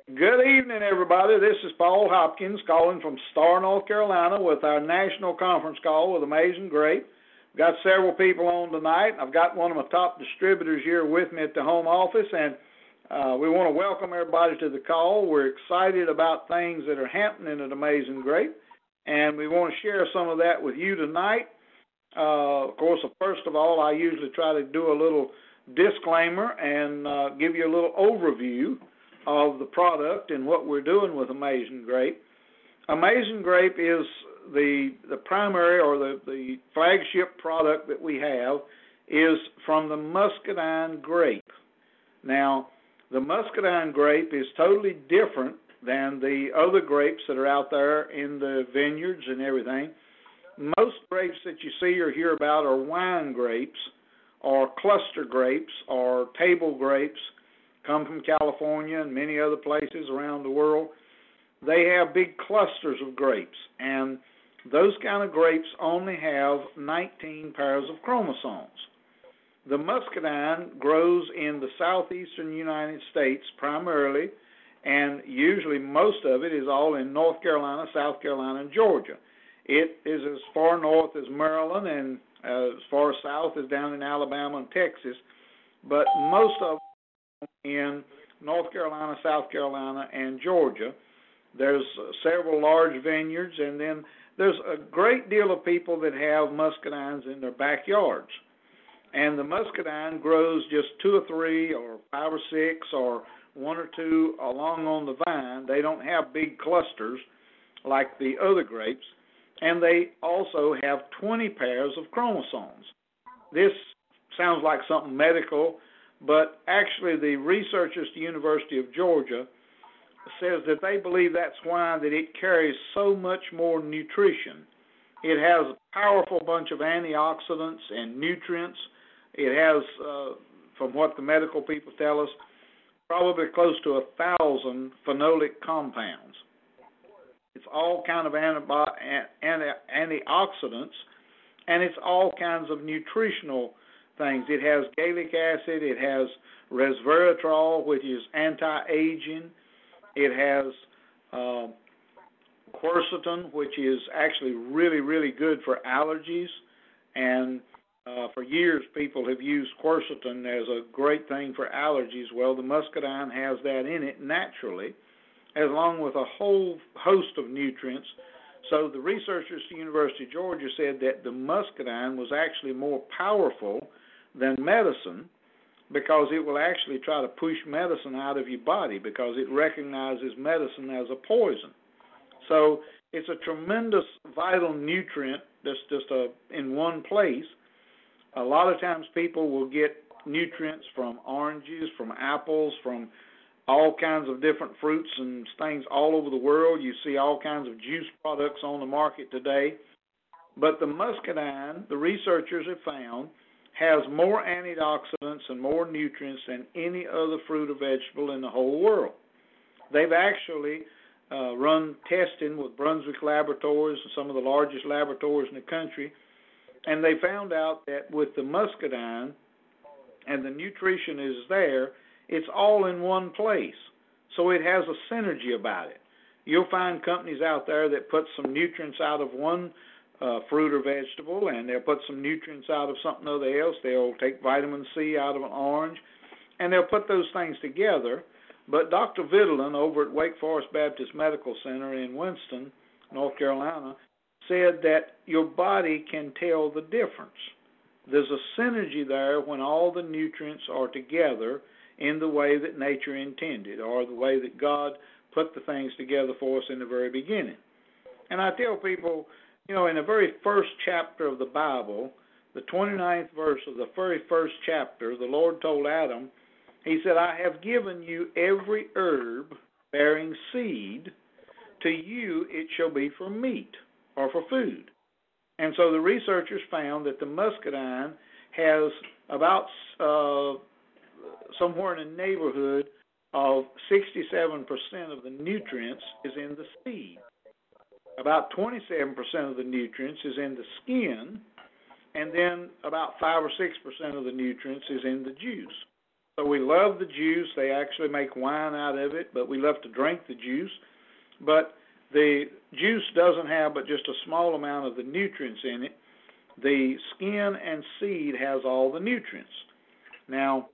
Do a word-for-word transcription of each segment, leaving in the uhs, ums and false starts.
Good evening, everybody. This is Paul Hopkins calling from Star, North Carolina with our national conference call with Amazing Grape. We've got several people on tonight. I've got one of my top distributors here with me at the home office, and uh, we want to welcome everybody to the call. We're excited about things that are happening at Amazing Grape, and we want to share some of that with you tonight. Uh, of course, first of all, I usually try to do a little disclaimer and uh, give you a little overview of the product and what we're doing with Amazing Grape. Amazing Grape is the the primary or the, the flagship product that we have is from the muscadine grape. Now, the muscadine grape is totally different than the other grapes that are out there in the vineyards and everything. Most grapes that you see or hear about are wine grapes or cluster grapes or table grapes, come from California and many other places around the world. They have big clusters of grapes, and those kind of grapes only have nineteen pairs of chromosomes. The muscadine grows in the southeastern United States primarily, and usually most of it is all in North Carolina, South Carolina, and Georgia. It is as far north as Maryland and uh, as far south as down in Alabama and Texas, but most of in North Carolina, South Carolina, and Georgia. There's uh, several large vineyards, and then there's a great deal of people that have muscadines in their backyards. And the muscadine grows just two or three or five or six or one or two along on the vine. They don't have big clusters like the other grapes, and they also have twenty pairs of chromosomes. This sounds like something medical, but actually the researchers at the University of Georgia says that they believe that's why that it carries so much more nutrition. It has a powerful bunch of antioxidants and nutrients. It has, uh, from what the medical people tell us, probably close to a thousand phenolic compounds. It's all kind of antibi- anti- antioxidants, and it's all kinds of nutritional things. It has gallic acid, it has resveratrol, which is anti-aging. It has uh, quercetin, which is actually really, really good for allergies. And uh, for years, people have used quercetin as a great thing for allergies. Well, the muscadine has that in it naturally, as along with a whole host of nutrients. So the researchers at the University of Georgia said that the muscadine was actually more powerful than medicine, because it will actually try to push medicine out of your body because it recognizes medicine as a poison. So it's a tremendous vital nutrient that's just a, in one place. A lot of times people will get nutrients from oranges, from apples, from all kinds of different fruits and things all over the world. You see all kinds of juice products on the market today. But the muscadine, the researchers have found, has more antioxidants and more nutrients than any other fruit or vegetable in the whole world. They've actually uh, run testing with Brunswick Laboratories, some of the largest laboratories in the country, and they found out that with the muscadine, and the nutrition is there, it's all in one place. So it has a synergy about it. You'll find companies out there that put some nutrients out of one Uh, fruit or vegetable, and they'll put some nutrients out of something other else. They'll take vitamin C out of an orange, and they'll put those things together. But Doctor Vitalen over at Wake Forest Baptist Medical Center in Winston, North Carolina, said that your body can tell the difference. There's a synergy there when all the nutrients are together in the way that nature intended, or the way that God put the things together for us in the very beginning. And I tell people, you know, in the very first chapter of the Bible, the twenty-ninth verse of the very first chapter, the Lord told Adam, he said, I have given you every herb bearing seed. To you it shall be for meat or for food. And so the researchers found that the muscadine has about uh, somewhere in the neighborhood of sixty-seven percent of the nutrients is in the seed. About twenty-seven percent of the nutrients is in the skin, and then about five or six percent of the nutrients is in the juice. So we love the juice. They actually make wine out of it, but we love to drink the juice. But the juice doesn't have but just a small amount of the nutrients in it. The skin and seed has all the nutrients. Now,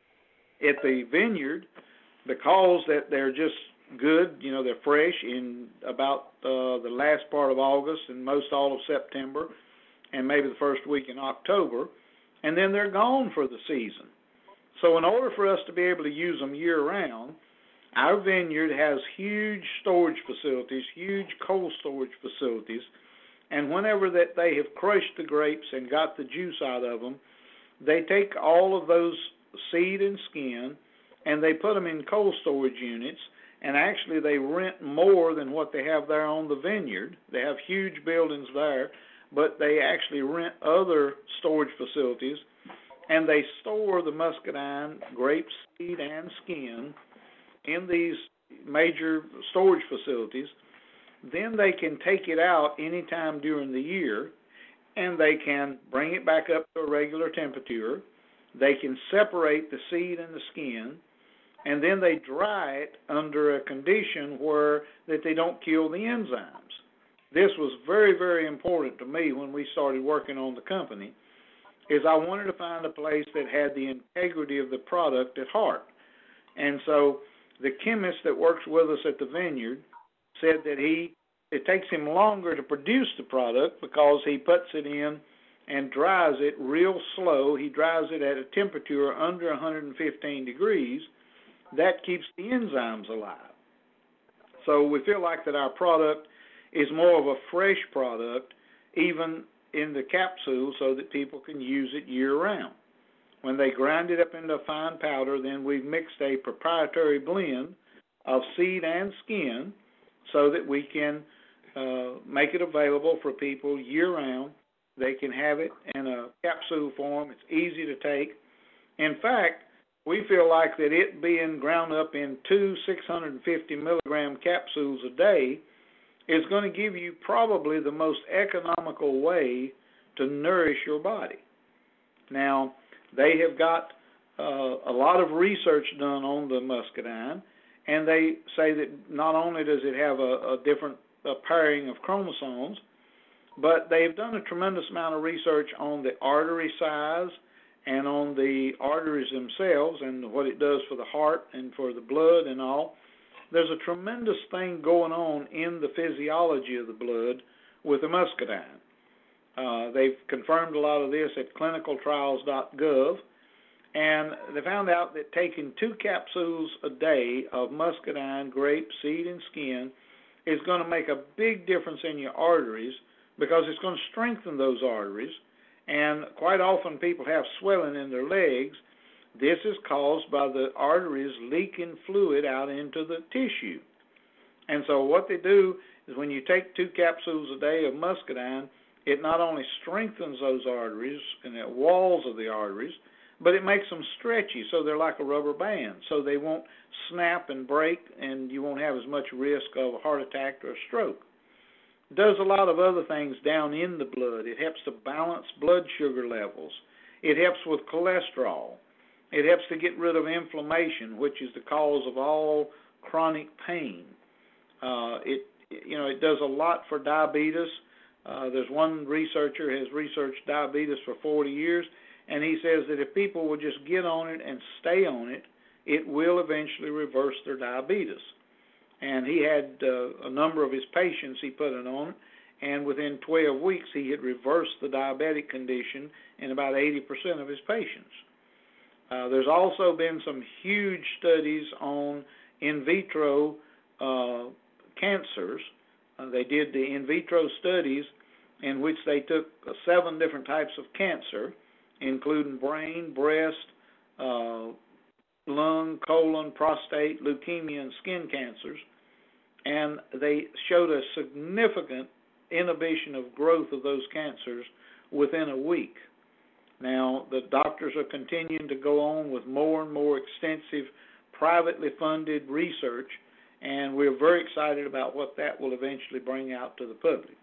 at the vineyard, because that they're just good, you know, they're fresh in about uh, the last part of August and most all of September and maybe the first week in October, and then they're gone for the season. So in order for us to be able to use them year-round, our vineyard has huge storage facilities, huge cold storage facilities, and whenever that they have crushed the grapes and got the juice out of them, they take all of those seed and skin and they put them in cold storage units, and actually they rent more than what they have there on the vineyard. They have huge buildings there, but they actually rent other storage facilities, and they store the muscadine, grape seed, and skin in these major storage facilities. Then they can take it out anytime during the year, and they can bring it back up to a regular temperature. They can separate the seed and the skin, and then they dry it under a condition where that they don't kill the enzymes. This was very, very important to me when we started working on the company, is I wanted to find a place that had the integrity of the product at heart. And so the chemist that works with us at the vineyard said that he it takes him longer to produce the product because he puts it in and dries it real slow. He dries it at a temperature under one hundred fifteen degrees. That keeps the enzymes alive. So we feel like that our product is more of a fresh product, even in the capsule, so that people can use it year-round. When they grind it up into a fine powder, then we've mixed a proprietary blend of seed and skin so that we can uh, make it available for people year-round. They can have it in a capsule form. It's easy to take. In fact, we feel like that it being ground up in two six hundred fifty milligram capsules a day is going to give you probably the most economical way to nourish your body. Now, they have got uh, a lot of research done on the muscadine, and they say that not only does it have a, a different a pairing of chromosomes, but they've done a tremendous amount of research on the artery size and on the arteries themselves and what it does for the heart and for the blood and all. There's a tremendous thing going on in the physiology of the blood with the muscadine. Uh, they've confirmed a lot of this at clinical trials dot gov, and they found out that taking two capsules a day of muscadine, grape, seed, and skin is going to make a big difference in your arteries because it's going to strengthen those arteries. And quite often people have swelling in their legs. This is caused by the arteries leaking fluid out into the tissue. And so what they do is when you take two capsules a day of muscadine, it not only strengthens those arteries and the walls of the arteries, but it makes them stretchy so they're like a rubber band, so they won't snap and break and you won't have as much risk of a heart attack or a stroke. It does a lot of other things down in the blood. It helps to balance blood sugar levels. It helps with cholesterol. It helps to get rid of inflammation, which is the cause of all chronic pain. Uh, it, you know, it does a lot for diabetes. Uh, there's one researcher who has researched diabetes for forty years, and he says that if people will just get on it and stay on it, it will eventually reverse their diabetes. And he had uh, a number of his patients he put it on, and within twelve weeks he had reversed the diabetic condition in about eighty percent of his patients. Uh, there's also been some huge studies on in vitro uh, cancers. Uh, they did the in vitro studies in which they took uh, seven different types of cancer, including brain, breast, uh, lung, colon, prostate, leukemia, and skin cancers, and they showed a significant inhibition of growth of those cancers within a week. Now, the doctors are continuing to go on with more and more extensive privately funded research, and we're very excited about what that will eventually bring out to the public.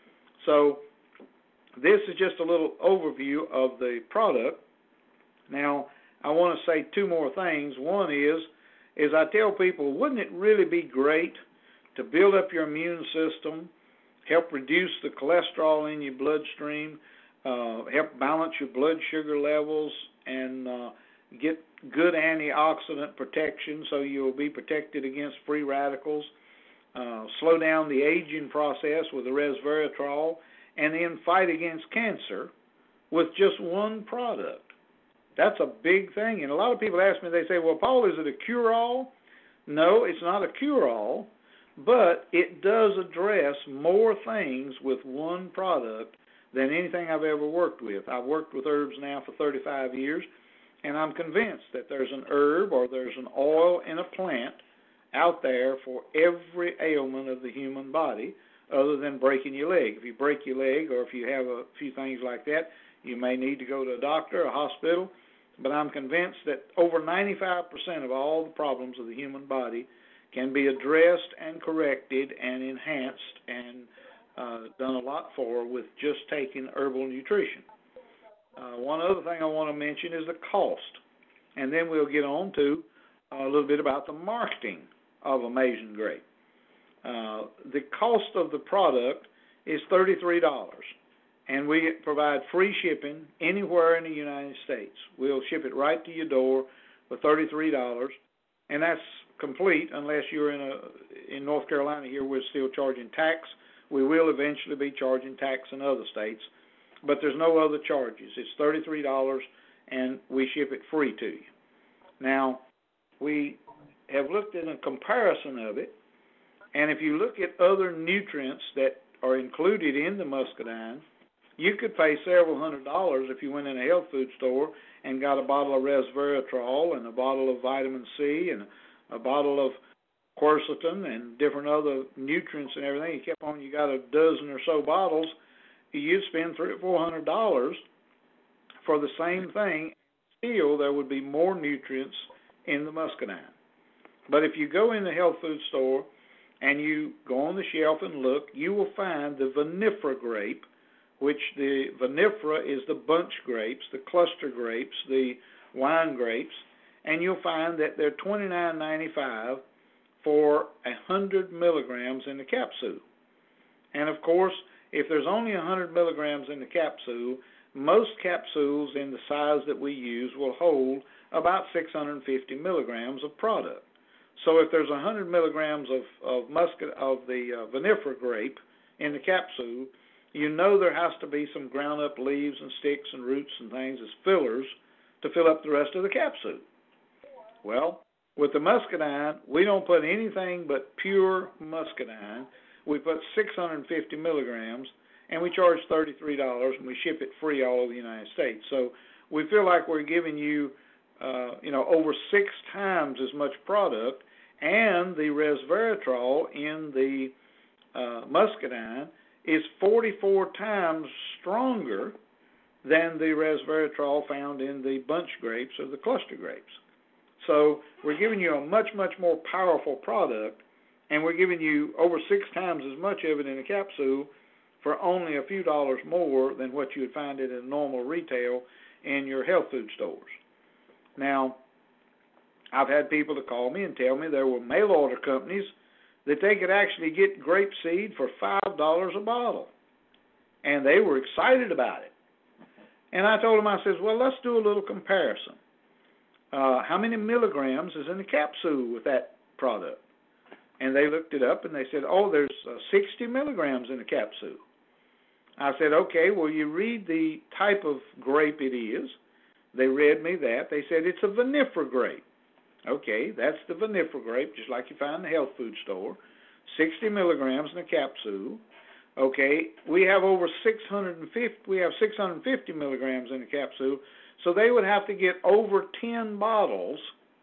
So this is just a little overview of the product. Now, I want to say two more things. One is, is I tell people, wouldn't it really be great to build up your immune system, help reduce the cholesterol in your bloodstream, uh, help balance your blood sugar levels, and uh, get good antioxidant protection so you'll be protected against free radicals, uh, slow down the aging process with the resveratrol, and then fight against cancer with just one product. That's a big thing. And a lot of people ask me, they say, well, Paul, is it a cure-all? No, it's not a cure-all, but it does address more things with one product than anything I've ever worked with. I've worked with herbs now for thirty-five years, and I'm convinced that there's an herb or there's an oil in a plant out there for every ailment of the human body other than breaking your leg. If you break your leg or if you have a few things like that, you may need to go to a doctor, a hospital, but I'm convinced that over ninety-five percent of all the problems of the human body can be addressed and corrected and enhanced and uh, done a lot for with just taking herbal nutrition. Uh, one other thing I want to mention is the cost, and then we'll get on to uh, a little bit about the marketing of Amazing Grape. Uh, the cost of the product is thirty-three dollars, and we provide free shipping anywhere in the United States. We'll ship it right to your door for thirty-three dollars, and that's complete unless you're in a in North Carolina. Here we're still charging tax. We will eventually be charging tax in other states, but there's no other charges. It's thirty-three dollars, and we ship it free to you. Now, we have looked at a comparison of it, and if you look at other nutrients that are included in the muscadine, you could pay several hundred dollars if you went in a health food store and got a bottle of resveratrol and a bottle of vitamin C and a bottle of quercetin and different other nutrients and everything. You kept on, you got a dozen or so bottles, you'd spend three or four hundred dollars for the same thing. Still, there would be more nutrients in the muscadine. But if you go in the health food store and you go on the shelf and look, you will find the vinifera grape, which the vinifera is the bunch grapes, the cluster grapes, the wine grapes, and you'll find that they're twenty-nine ninety-five for one hundred milligrams in the capsule. And, of course, if there's only one hundred milligrams in the capsule, most capsules in the size that we use will hold about six hundred fifty milligrams of product. So if there's one hundred milligrams of, of, muscat, of the uh, vinifera grape in the capsule, you know there has to be some ground-up leaves and sticks and roots and things as fillers to fill up the rest of the capsule. Well, with the muscadine, we don't put anything but pure muscadine. We put six hundred fifty milligrams, and we charge thirty-three dollars, and we ship it free all over the United States. So we feel like we're giving you, uh, you know, over six times as much product, and the resveratrol in the uh, muscadine is forty-four times stronger than the resveratrol found in the bunch grapes or the cluster grapes. So we're giving you a much, much more powerful product, and we're giving you over six times as much of it in a capsule for only a few dollars more than what you would find it in normal retail in your health food stores. Now, I've had people to call me and tell me there were mail order companies that they could actually get grape seed for five dollars a bottle, and they were excited about it. And I told them, I said, well, let's do a little comparison. Uh, how many milligrams is in the capsule with that product? And they looked it up, and they said, oh, there's uh, sixty milligrams in the capsule. I said, okay, well, you read the type of grape it is. They read me that. They said it's a vinifera grape. Okay, that's the vinifera grape, just like you find in the health food store. sixty milligrams in a capsule. Okay, we have over six hundred fifty. We have six hundred fifty milligrams in a capsule. So they would have to get over ten bottles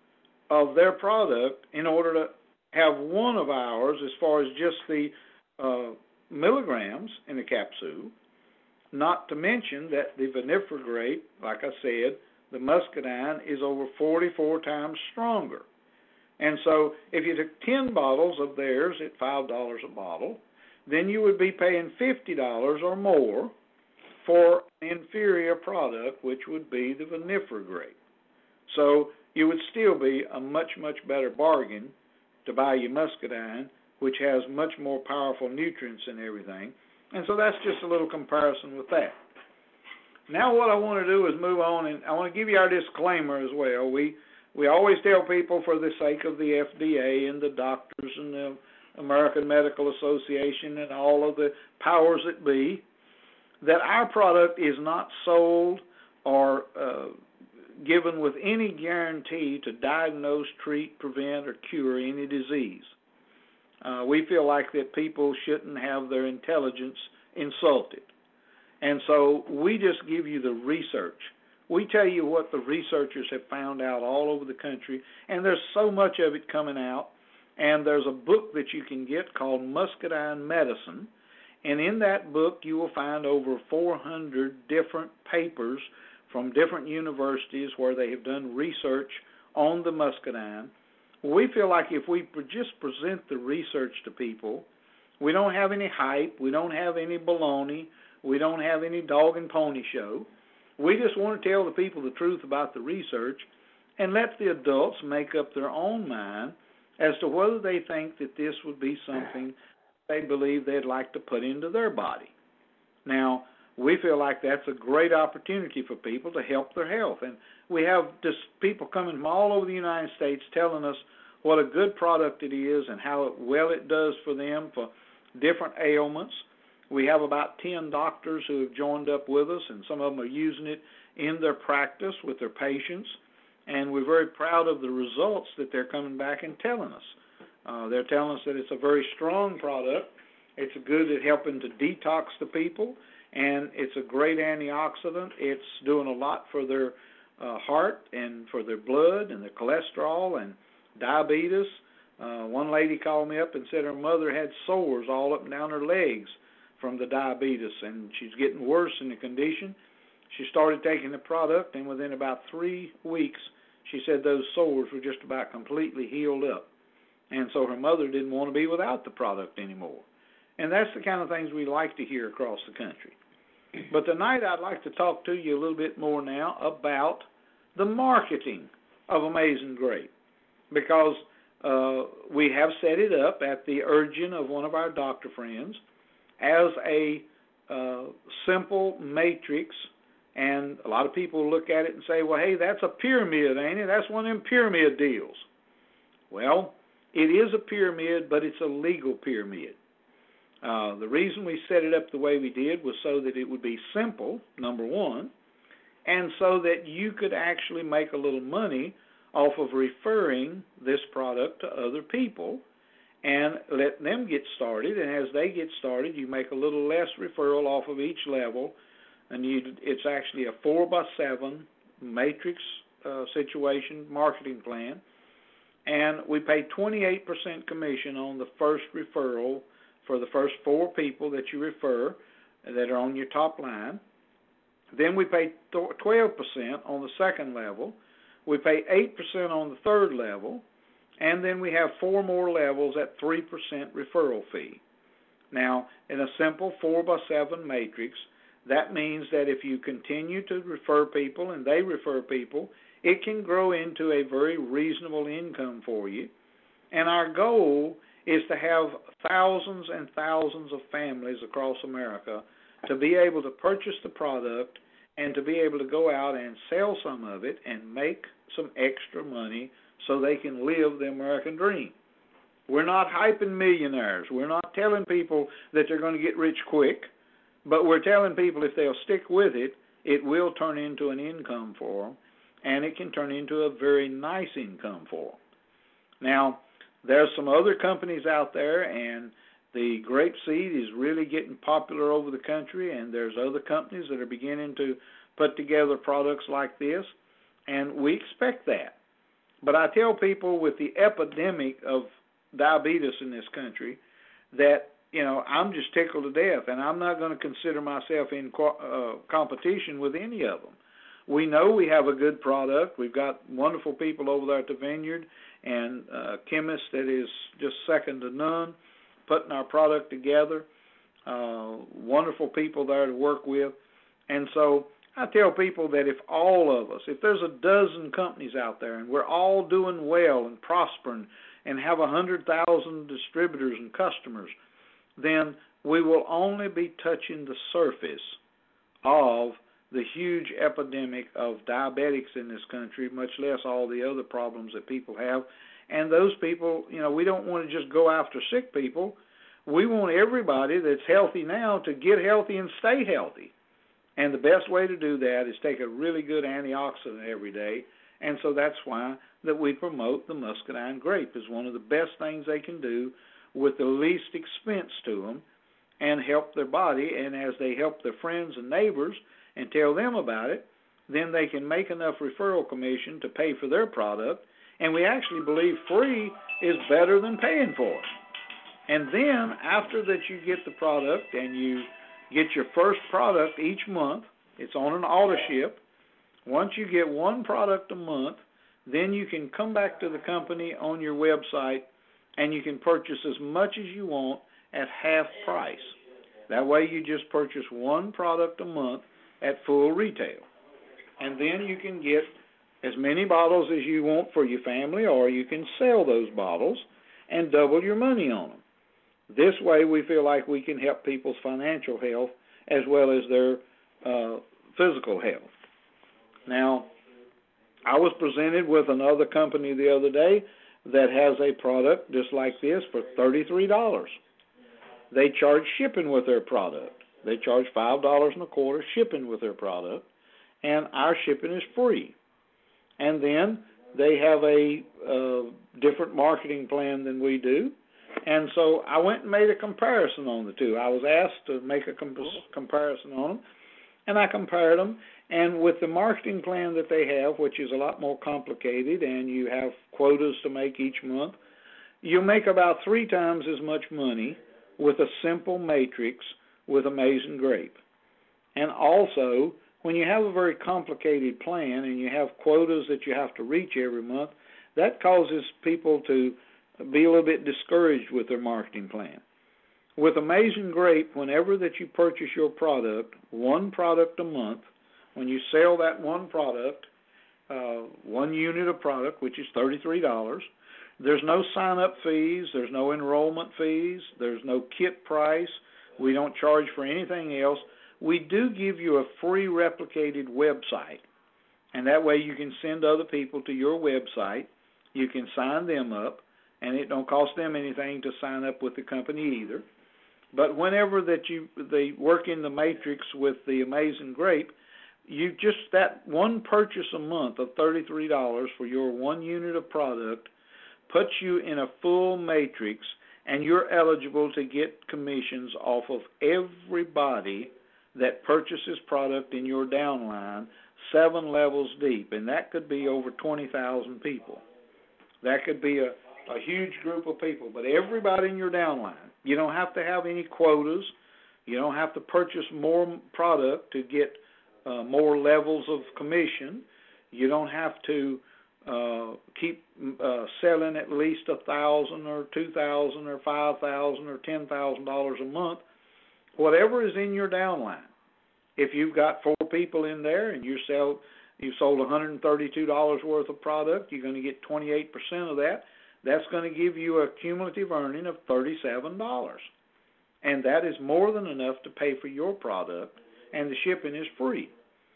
of their product in order to have one of ours as far as just the uh, milligrams in the capsule, not to mention that the vinifera grape, like I said, the muscadine is over forty-four times stronger. And so if you took ten bottles of theirs at five dollars a bottle, then you would be paying fifty dollars or more for an inferior product, which would be the vinifera grape. So you would still be a much, much better bargain to buy your muscadine, which has much more powerful nutrients and everything. And so that's just a little comparison with that. Now what I want to do is move on, and I want to give you our disclaimer as well. We we always tell people, for the sake of the F D A and the doctors and the American Medical Association and all of the powers that be, that our product is not sold or uh, given with any guarantee to diagnose, treat, prevent, or cure any disease. Uh, we feel like that people shouldn't have their intelligence insulted. And so we just give you the research. We tell you what the researchers have found out all over the country, and there's so much of it coming out. And there's a book that you can get called Muscadine Medicine, and in that book you will find over four hundred different papers from different universities where they have done research on the muscadine. We feel like if we just present the research to people, we don't have any hype, we don't have any baloney, we don't have any dog and pony show. We just want to tell the people the truth about the research and let the adults make up their own mind as to whether they think that this would be something they believe they'd like to put into their body. Now, we feel like that's a great opportunity for people to help their health. And we have just people coming from all over the United States telling us what a good product it is and how well it does for them for different ailments. We have about ten doctors who have joined up with us, and some of them are using it in their practice with their patients. And we're very proud of the results that they're coming back and telling us. Uh, they're telling us that it's a very strong product. It's good at helping to detox the people, and it's a great antioxidant. It's doing a lot for their uh, heart and for their blood and their cholesterol and diabetes. Uh, one lady called me up and said her mother had sores all up and down her legs from the diabetes, and she's getting worse in the condition. She started taking the product, and within about three weeks, she said those sores were just about completely healed up. And so her mother didn't want to be without the product anymore. And that's the kind of things we like to hear across the country. But tonight I'd like to talk to you a little bit more now about the marketing of Amazing Grape, because uh, we have set it up at the urging of one of our doctor friends as a uh, simple matrix. And a lot of people look at it and say, well, hey, that's a pyramid, ain't it? That's one of them pyramid deals. Well, it is a pyramid, but it's a legal pyramid. Uh, the reason we set it up the way we did was so that it would be simple, number one, and so that you could actually make a little money off of referring this product to other people and let them get started. And as they get started, you make a little less referral off of each level. And you, it's actually a four by seven matrix uh, situation marketing plan. And we pay twenty-eight percent commission on the first referral for the first four people that you refer that are on your top line. Then we pay twelve percent on the second level. We pay eight percent on the third level. And then we have four more levels at three percent referral fee. Now, in a simple four by seven matrix, that means that if you continue to refer people and they refer people, it can grow into a very reasonable income for you. And our goal is to have thousands and thousands of families across America to be able to purchase the product and to be able to go out and sell some of it and make some extra money so they can live the American dream. We're not hyping millionaires. We're not telling people that they're going to get rich quick. But we're telling people if they'll stick with it, it will turn into an income for them, and it can turn into a very nice income for them. Now, there's some other companies out there, and the grape seed is really getting popular over the country, and there's other companies that are beginning to put together products like this, and we expect that. But I tell people with the epidemic of diabetes in this country that you know, I'm just tickled to death, and I'm not going to consider myself in co- uh, competition with any of them. We know we have a good product. We've got wonderful people over there at the vineyard and uh, chemists that is just second to none, putting our product together, uh, wonderful people there to work with. And so I tell people that if all of us, if there's a dozen companies out there and we're all doing well and prospering and have a hundred thousand distributors and customers, then we will only be touching the surface of the huge epidemic of diabetics in this country, much less all the other problems that people have. And those people, you know, we don't want to just go after sick people. We want everybody that's healthy now to get healthy and stay healthy. And the best way to do that is take a really good antioxidant every day. And so that's why that we promote the muscadine grape as one of the best things they can do with the least expense to them and help their body. And as they help their friends and neighbors and tell them about it, then they can make enough referral commission to pay for their product. And we actually believe free is better than paying for it. And then after that you get the product and you get your first product each month, it's on an auto ship. Once you get one product a month, then you can come back to the company on your website and you can purchase as much as you want at half price. That way you just purchase one product a month at full retail. And then you can get as many bottles as you want for your family, or you can sell those bottles and double your money on them. This way we feel like we can help people's financial health as well as their uh, physical health. Now, I was presented with another company the other day that has a product just like this for thirty-three dollars. They charge shipping with their product. They charge five dollars and a quarter shipping with their product, and our shipping is free. And then they have a uh, different marketing plan than we do. And so I went and made a comparison on the two. I was asked to make a comp- comparison on them, and I compared them. And with the marketing plan that they have, which is a lot more complicated, and you have quotas to make each month, you make about three times as much money with a simple matrix with Amazing Grape. And also, when you have a very complicated plan and you have quotas that you have to reach every month, that causes people to be a little bit discouraged with their marketing plan. With Amazing Grape, whenever that you purchase your product, one product a month, when you sell that one product, uh, one unit of product, which is thirty-three dollars, there's no sign-up fees, there's no enrollment fees, there's no kit price, we don't charge for anything else. We do give you a free replicated website, and that way you can send other people to your website, you can sign them up, and it don't cost them anything to sign up with the company either. But whenever that you they work in the matrix with the Amazing Grape, you just that one purchase a month of thirty-three dollars for your one unit of product puts you in a full matrix, and you're eligible to get commissions off of everybody that purchases product in your downline, seven levels deep, and that could be over twenty thousand people. That could be a a huge group of people, but everybody in your downline. You don't have to have any quotas. You don't have to purchase more product to get uh, more levels of commission. You don't have to uh, keep uh, selling at least a thousand or two thousand or five thousand or ten thousand dollars a month. Whatever is in your downline. If you've got four people in there and you sell, you sold one hundred thirty-two dollars worth of product, you're going to get twenty-eight percent of that. That's going to give you a cumulative earning of thirty-seven dollars. And that is more than enough to pay for your product, and the shipping is free.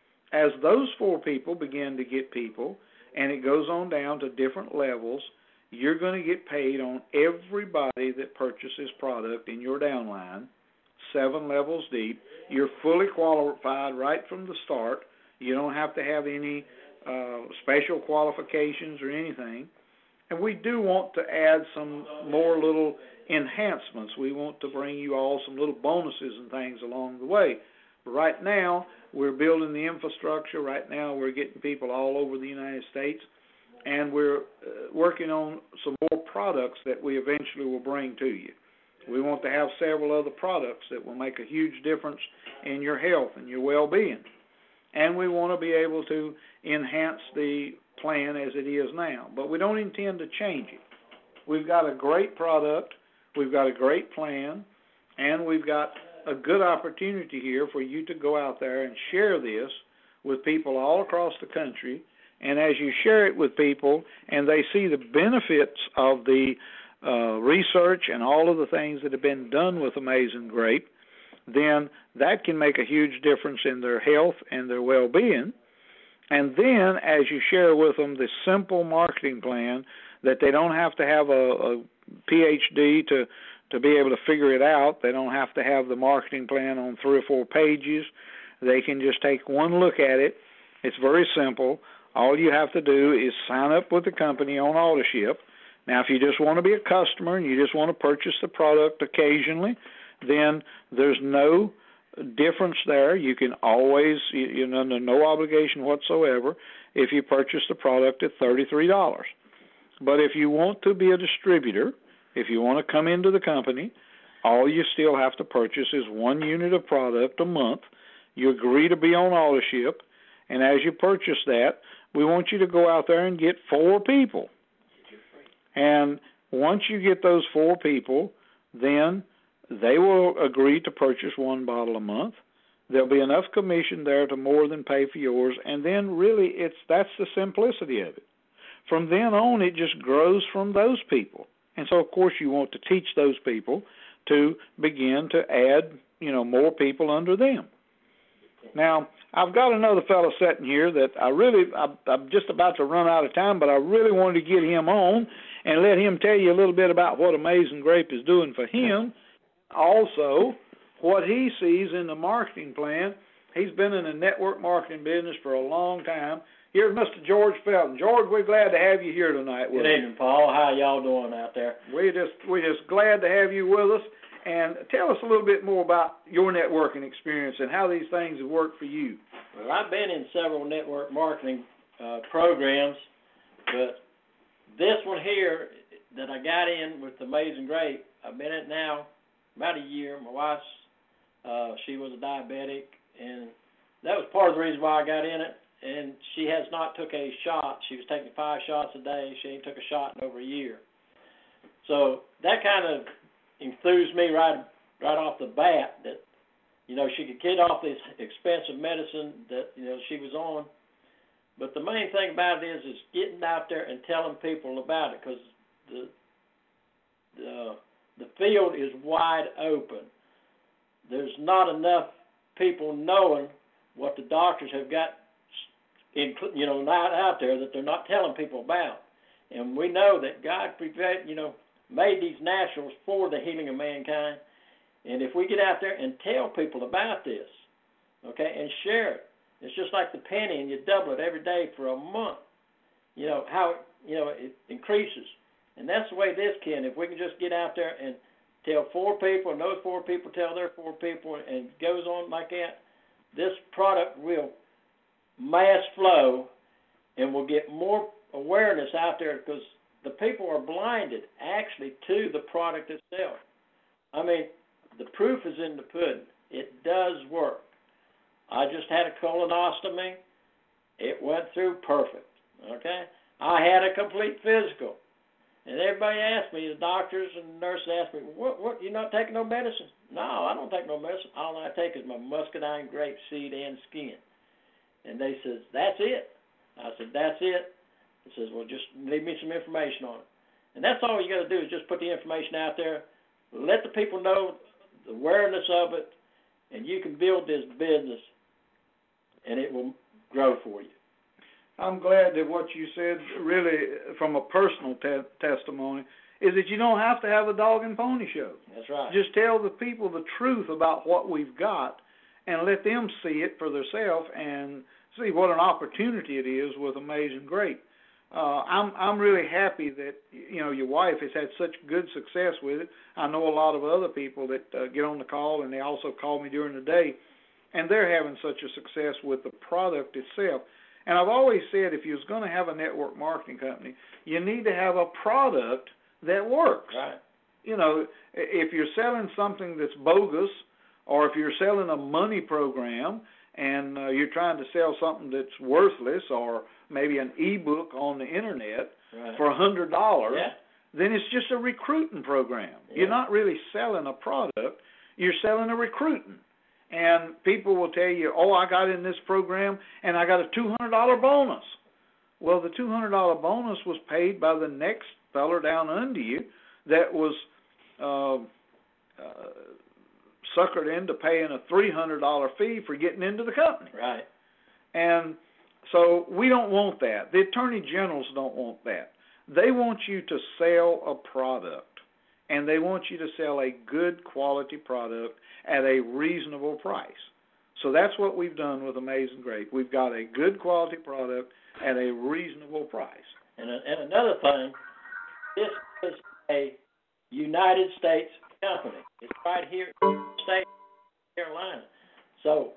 As those four people begin to get people, and it goes on down to different levels, you're going to get paid on everybody that purchases product in your downline, seven levels deep. You're fully qualified right from the start. You don't have to have any uh, special qualifications or anything. And we do want to add some more little enhancements. We want to bring you all some little bonuses and things along the way. But right now, we're building the infrastructure. Right now, we're getting people all over the United States. And we're uh, working on some more products that we eventually will bring to you. We want to have several other products that will make a huge difference in your health and your well-being. And we want to be able to enhance the plan as it is now. But we don't intend to change it. We've got a great product, we've got a great plan, and we've got a good opportunity here for you to go out there and share this with people all across the country. And as you share it with people and they see the benefits of the uh, research and all of the things that have been done with Amazing Grape, then that can make a huge difference in their health and their well-being. And then as you share with them the simple marketing plan that they don't have to have a, a P H D to, to be able to figure it out, they don't have to have the marketing plan on three or four pages, they can just take one look at it. It's very simple. All you have to do is sign up with the company on AutoShip. Now, if you just want to be a customer and you just want to purchase the product occasionally, then there's no difference there. You can always, you know, no obligation whatsoever if you purchase the product at thirty-three dollars. But if you want to be a distributor, if you want to come into the company, all you still have to purchase is one unit of product a month. You agree to be on AutoShip, and as you purchase that, we want you to go out there and get four people. And once you get those four people, then they will agree to purchase one bottle a month. There'll be enough commission there to more than pay for yours, and then really it's that's the simplicity of it. From then on, it just grows from those people. And so, of course, you want to teach those people to begin to add, you know, more people under them. Now, I've got another fellow sitting here that I really, I, I'm just about to run out of time, but I really wanted to get him on and let him tell you a little bit about what Amazing Grape is doing for him. Also, what he sees in the marketing plan. He's been in the network marketing business for a long time. Here's Mister George Felton. George, we're glad to have you here tonight with us. Good evening, Paul. How y'all doing out there? We're just, we're just glad to have you with us. And tell us a little bit more about your networking experience and how these things have worked for you. Well, I've been in several network marketing uh, programs, but this one here that I got in with Amazing Grape, I've been in it now about a year. My wife's, uh, she was a diabetic, and that was part of the reason why I got in it. And she has not took a shot. She was taking five shots a day. She ain't took a shot in over a year. So that kind of enthused me right right off the bat that, you know, she could get off this expensive medicine that, you know, she was on. But the main thing about it is is getting out there and telling people about it, because the the the field is wide open. There's not enough people knowing what the doctors have got, in, you know, out out there that they're not telling people about. And we know that God prepared, you know, made these naturals for the healing of mankind. And if we get out there and tell people about this, okay, and share it, it's just like the penny, and you double it every day for a month. You know how you know it increases, and that's the way this can. If we can just get out there and tell four people, and those four people tell their four people, and it goes on like that, this product will mass flow, and will get more awareness out there, because the people are blinded actually to the product itself. I mean, the proof is in the pudding. It does work. I just had a colonostomy. It went through perfect, okay? I had a complete physical. And everybody asked me, the doctors and the nurses asked me, what, what, you're not taking no medicine? No, I don't take no medicine. All I take is my muscadine grape seed and skin. And they says, that's it. I said, that's it. He says, well, just leave me some information on it. And that's all you got to do, is just put the information out there, let the people know the awareness of it, and you can build this business, and it will grow for you. I'm glad that what you said, really, from a personal te- testimony, is that you don't have to have a dog and pony show. That's right. Just tell the people the truth about what we've got, and let them see it for themselves and see what an opportunity it is with Amazing Grape. Uh, I'm I'm really happy that, you know, your wife has had such good success with it. I know a lot of other people that uh, get on the call, and they also call me during the day, and they're having such a success with the product itself. And I've always said, if you're going to have a network marketing company, you need to have a product that works. Right. You know, if you're selling something that's bogus, or if you're selling a money program and uh, you're trying to sell something that's worthless, or maybe an e-book on the internet right. for one hundred dollars, yeah. then it's just a recruiting program. Yeah. You're not really selling a product. You're selling a recruiting. And people will tell you, oh, I got in this program and I got a two hundred dollar bonus. Well, the two hundred dollar bonus was paid by the next feller down under you that was uh, uh, suckered into paying a three hundred dollar fee for getting into the company. Right. And so we don't want that. The attorney generals don't want that. They want you to sell a product, and they want you to sell a good quality product at a reasonable price. So that's what we've done with Amazing Grape. We've got a good quality product at a reasonable price. And, and another thing, this is a United States company. It's right here in the state of Carolina. So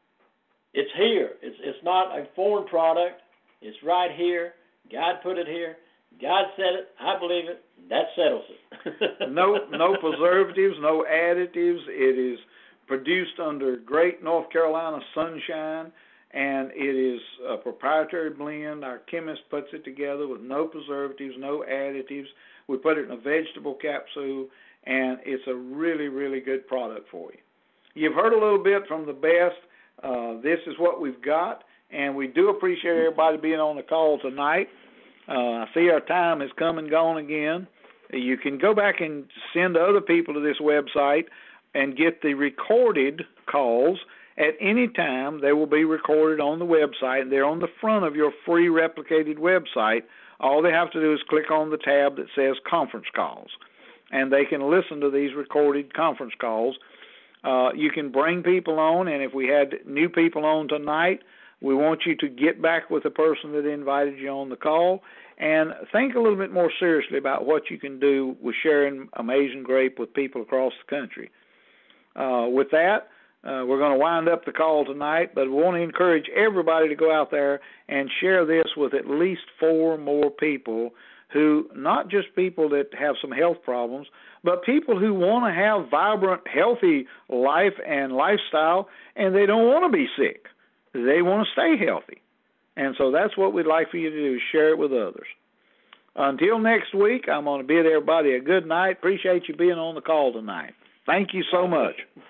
it's here. It's it's not a foreign product. It's right here. God put it here. God said it. I believe it. That settles it. no no preservatives, no additives. It is produced under great North Carolina sunshine, and it is a proprietary blend. Our chemist puts it together with no preservatives, no additives. We put it in a vegetable capsule, and it's a really, really good product for you. You've heard a little bit from the best. Uh, this is what we've got, and we do appreciate everybody being on the call tonight. Uh, I see our time has come and gone again. You can go back and send other people to this website and get the recorded calls at any time. They will be recorded on the website. They're on the front of your free replicated website. All they have to do is click on the tab that says conference calls, and they can listen to these recorded conference calls. Uh, you can bring people on, and if we had new people on tonight, we want you to get back with the person that invited you on the call and think a little bit more seriously about what you can do with sharing Amazing Grape with people across the country. Uh, with that, uh, we're going to wind up the call tonight, but we want to encourage everybody to go out there and share this with at least four more people who, not just people that have some health problems, but people who want to have vibrant, healthy life and lifestyle, and they don't want to be sick. They want to stay healthy. And so that's what we'd like for you to do, is share it with others. Until next week, I'm going to bid everybody a good night. Appreciate you being on the call tonight. Thank you so much.